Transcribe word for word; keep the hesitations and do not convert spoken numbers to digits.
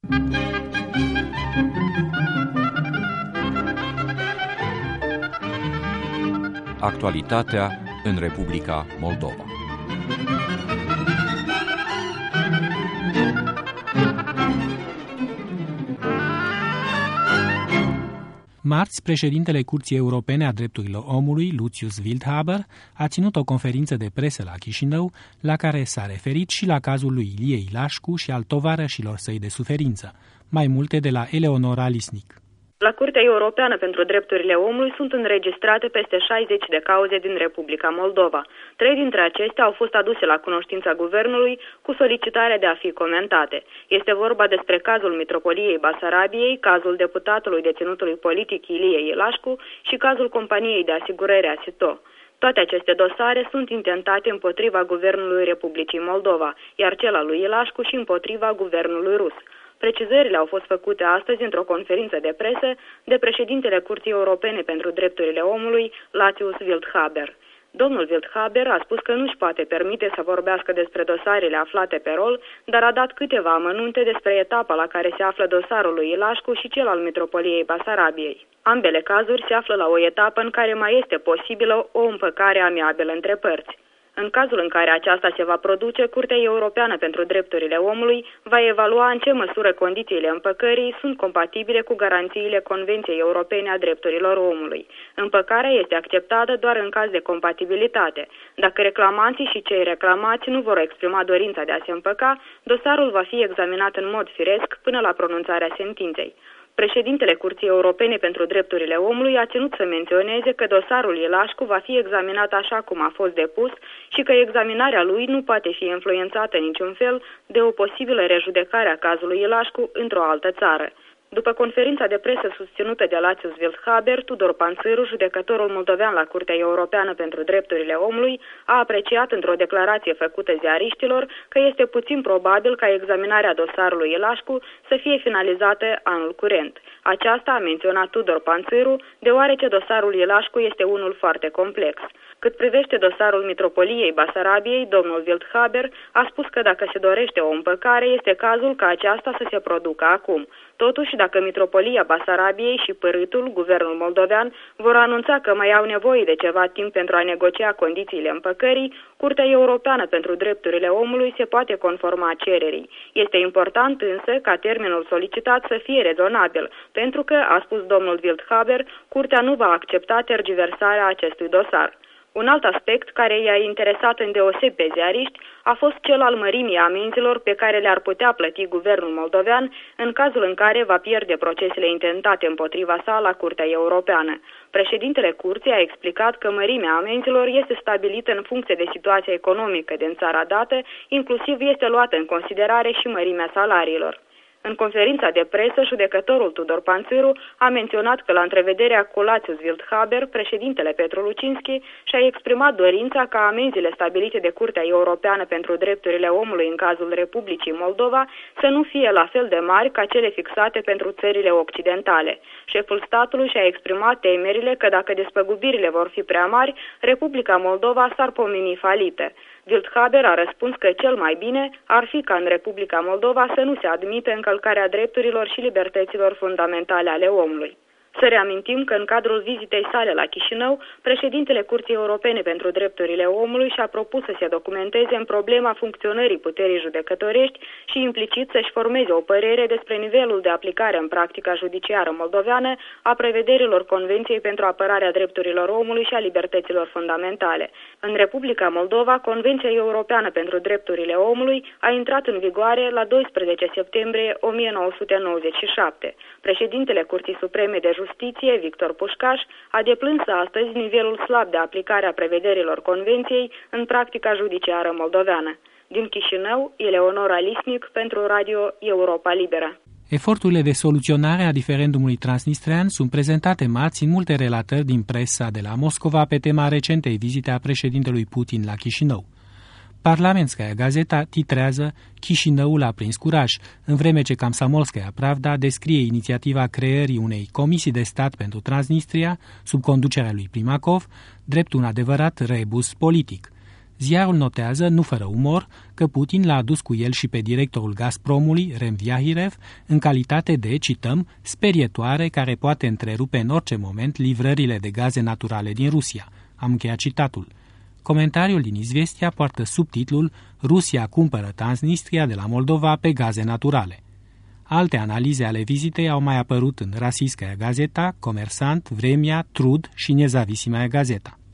Actualitatea în Republica Moldova. Marți, președintele Curții Europene a Drepturilor Omului, Lucius Wildhaber, a ținut o conferință de presă la Chișinău, la care s-a referit și la cazul lui Ilie Ilascu și al tovarășilor săi de suferință. Mai multe de la Eleonora Lisnic. La Curtea Europeană pentru Drepturile Omului sunt înregistrate peste șaizeci de cauze din Republica Moldova. Trei dintre acestea au fost aduse la cunoștința guvernului cu solicitarea de a fi comentate. Este vorba despre cazul Mitropoliei Basarabiei, cazul deputatului deținutului politic Ilie Ilascu și cazul companiei de asigurări Asito. Toate aceste dosare sunt intentate împotriva guvernului Republicii Moldova, iar cel al lui Ilascu și împotriva guvernului rus. Precizările au fost făcute astăzi într-o conferință de presă de președintele Curții Europene pentru Drepturile Omului, Lucius Wildhaber. Domnul Wildhaber a spus că nu își poate permite să vorbească despre dosarele aflate pe rol, dar a dat câteva amănunte despre etapa la care se află dosarul lui Ilascu și cel al Mitropoliei Basarabiei. Ambele cazuri se află la o etapă în care mai este posibilă o împăcare amiabilă între părți. În cazul în care aceasta se va produce, Curtea Europeană pentru Drepturile Omului va evalua în ce măsură condițiile împăcării sunt compatibile cu garanțiile Convenției Europene a Drepturilor Omului. Împăcarea este acceptată doar în caz de compatibilitate. Dacă reclamanții și cei reclamați nu vor exprima dorința de a se împăca, dosarul va fi examinat în mod firesc până la pronunțarea sentinței. Președintele Curții Europene pentru Drepturile Omului a ținut să menționeze că dosarul Ilascu va fi examinat așa cum a fost depus și că examinarea lui nu poate fi influențată în niciun fel de o posibilă rejudecare a cazului Ilascu într-o altă țară. După conferința de presă susținută de Lucius Wildhaber, Tudor Panțâru, judecătorul moldovean la Curtea Europeană pentru Drepturile Omului, a apreciat într-o declarație făcută ziariștilor că este puțin probabil ca examinarea dosarului Ilascu să fie finalizată anul curent. Aceasta a menționat Tudor Panțâru, deoarece dosarul Ilascu este unul foarte complex. Cât privește dosarul Mitropoliei Basarabiei, domnul Wildhaber a spus că dacă se dorește o împăcare, este cazul ca aceasta să se producă acum. Totuși, dacă Mitropolia Basarabiei și Părâtul, guvernul moldovean, vor anunța că mai au nevoie de ceva timp pentru a negocia condițiile împăcării, Curtea Europeană pentru Drepturile Omului se poate conforma cererii. Este important însă ca termenul solicitat să fie rezonabil, pentru că, a spus domnul Wildhaber, Curtea nu va accepta tergiversarea acestui dosar. Un alt aspect care i-a interesat îndeosebi pe ziariști a fost cel al mărimii amenzilor pe care le-ar putea plăti guvernul moldovean în cazul în care va pierde procesele intentate împotriva sa la Curtea Europeană. Președintele Curții a explicat că mărimea amenzilor este stabilită în funcție de situația economică din țara dată, inclusiv este luată în considerare și mărimea salariilor. În conferința de presă, judecătorul Tudor Panțâru a menționat că la întrevederea cu Lucius Wildhaber, președintele Petru Lucinski și-a exprimat dorința ca amenziile stabilite de Curtea Europeană pentru Drepturile Omului în cazul Republicii Moldova să nu fie la fel de mari ca cele fixate pentru țările occidentale. Șeful statului și-a exprimat temerile că dacă despăgubirile vor fi prea mari, Republica Moldova s-ar pomeni falită. Wildhaber a răspuns că cel mai bine ar fi ca în Republica Moldova să nu se admită încălcarea drepturilor și libertăților fundamentale ale omului. Să reamintim că în cadrul vizitei sale la Chișinău, președintele Curții Europene pentru Drepturile Omului și-a propus să se documenteze în problema funcționării puterii judecătorești și implicit să-și formeze o părere despre nivelul de aplicare în practica judiciară moldoveană a prevederilor Convenției pentru apărarea drepturilor omului și a libertăților fundamentale. În Republica Moldova, Convenția Europeană pentru Drepturile Omului a intrat în vigoare la doisprezece septembrie o mie nouă sute nouăzeci și șapte. Președintele Curții Supreme de Justiție, Victor Pușcaș, a deplâns astăzi nivelul slab de aplicare a prevederilor Convenției în practica judiciară moldoveană. Din Chișinău, Eleonora Lisnic pentru Radio Europa Liberă. Eforturile de soluționare a diferendumului transnistrean sunt prezentate marți în multe relatări din presa de la Moscova pe tema recentei vizite a președintelui Putin la Chișinău. Parlamentskaya Gazeta titrează Chișinăul a prins curaj, în vreme ce Komsomolskaya Pravda descrie inițiativa creării unei comisii de stat pentru Transnistria, sub conducerea lui Primakov, drept un adevărat rebus politic. Ziarul notează, nu fără umor, că Putin l-a adus cu el și pe directorul Gazpromului, Rem Vyahirev, în calitate de, cităm, sperietoare care poate întrerupe în orice moment livrările de gaze naturale din Rusia. Am încheiat citatul. Comentariul din Izvestia poartă subtitlul Rusia cumpără Transnistria de la Moldova pe gaze naturale. Alte analize ale vizitei au mai apărut în Rossiyskaya Gazeta, Comersant, Vremia, Trud și Nezavisimaya Gazeta.